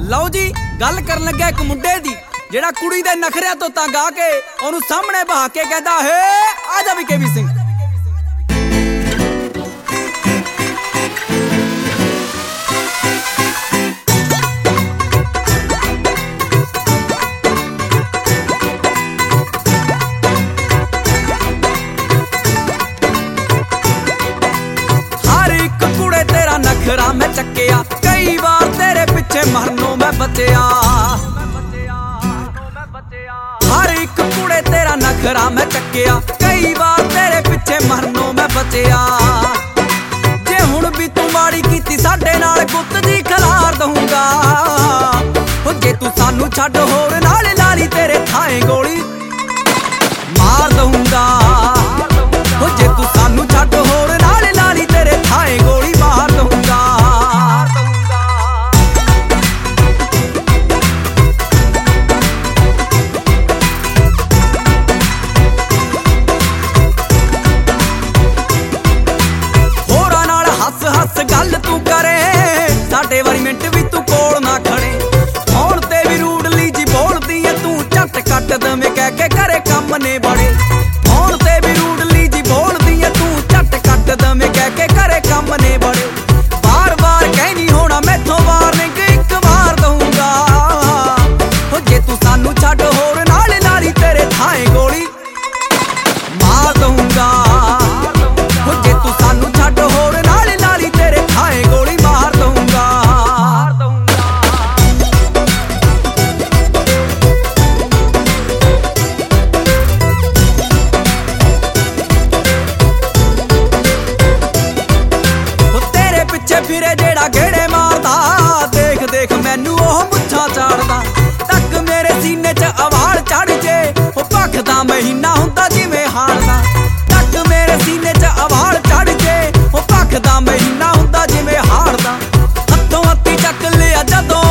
ਲਓ ਜੀ ਗੱਲ ਕਰਨ ਲੱਗਾ ਇੱਕ ਮੁੰਡੇ ਦੀ ਜਿਹੜਾ ਕੁੜੀ ਦੇ ਨਖਰਿਆਂ ਤੋਂ ਤੰਗ ਆ ਕੇ ਉਹਨੂੰ ਸਾਹਮਣੇ ਬਹਾ ਕੇ ਕਹਿੰਦਾ ਹੈ ਆ ਜਾ ਵੀ ਕੇ ਵੀ ਸਿੰਘ। हर एक कुड़े तेरा नखरा मैं चक्किया, कई बार तेरे पीछे मरनों मैं बचया। हर एक कुड़े तेरा नखरा मैं चक्किया, कई बार तेरे पीछे मरनों मैं बचया। जे हुण भी तू माड़ी कीती साडे नाल गुत्त दी खलार दूंगा, जे तू सानू छड्ड होर नाल लाली तेरे थाए गोली मार दूंगा। जे तू सानू छड्ड होर नाल लाली तेरे थाए गोली मार दूंगा। होरां नाल हस हस गल तू करे, साडे वाली मिंट भी तू कोल ना खड़े। फोन ते भी रूडली जी बोलदी है तू, झट कट दवें कह के करे कम ने बड़े। फोन ते भी रूडली जी बोलदी है तू, झट कट दवें कह के करे कम ने बड़े। बार बार कहनी होना मैथों वार्निंग एक बार दूंगा, जे तू सानू छड्ड होर नाल लाली तेरे थाए गोली मार दूंगा। जे तू सानू छड्ड होर नाल लाली तेरे थाए गोली मार दूंगा। फिरे जेड़ा गेड़े मारदा, देख देख मैनू ओह मुच्छां चाड़दा। तक मेरे सीने च अवाल चढ़ जे, ओ भखदा महीना हुंदा जिवें हारदा। तक मेरे सीने च अवाल चढ़ जे, ओ भखदा महीना हुंदा जिवें हारदा। हत्थों हत्थी चक लिया जदों,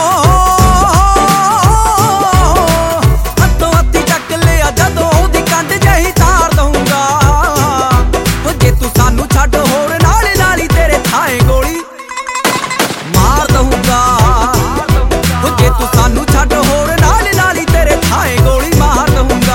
हत्थों हत्थी चक लिया जदों, ओदी कंड जही तार दूंगा। जे तू सानू छड्ड होर नाल लाली तेरे थाए गोली मार दूंगा। जे तू सानू छड्ड होर नाल लाली तेरे थाए गोली मार दूंगा।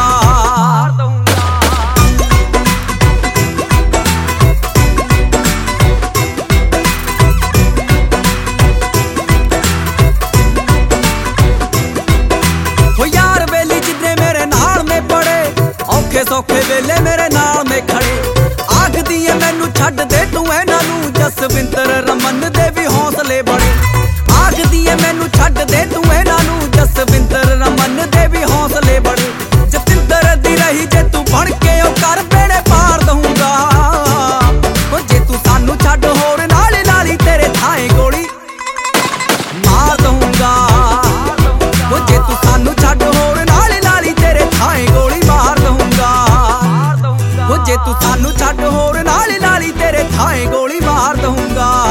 हो यार बेली जिन्ने मेरे नाल ने पड़े, औखे सौखे वेले मेरे नाल ने खड़े। आखदी है मैनू छड्ड दे तू इन्हां नू, जसविंदर रमन दे भी हौसले बड़े। आखदी है मैनू छड्ड दे तू इन्हां नू, जसविंदर रमन दे भी हौसले बड़े। जतिंदर दी रही जे तू बन के ओ कर बेड़े पार दूंगा। जे तू सानू छड्ड होर नाल लाली तेरे थाए गोली मार दूंगा। जे तू सानू छड्ड होर नाल लाली तेरे थाए गोली मार दूंगा। जे तू सानू छड्ड होर नाल लाली तेरे थाए गोली मार दूंगा।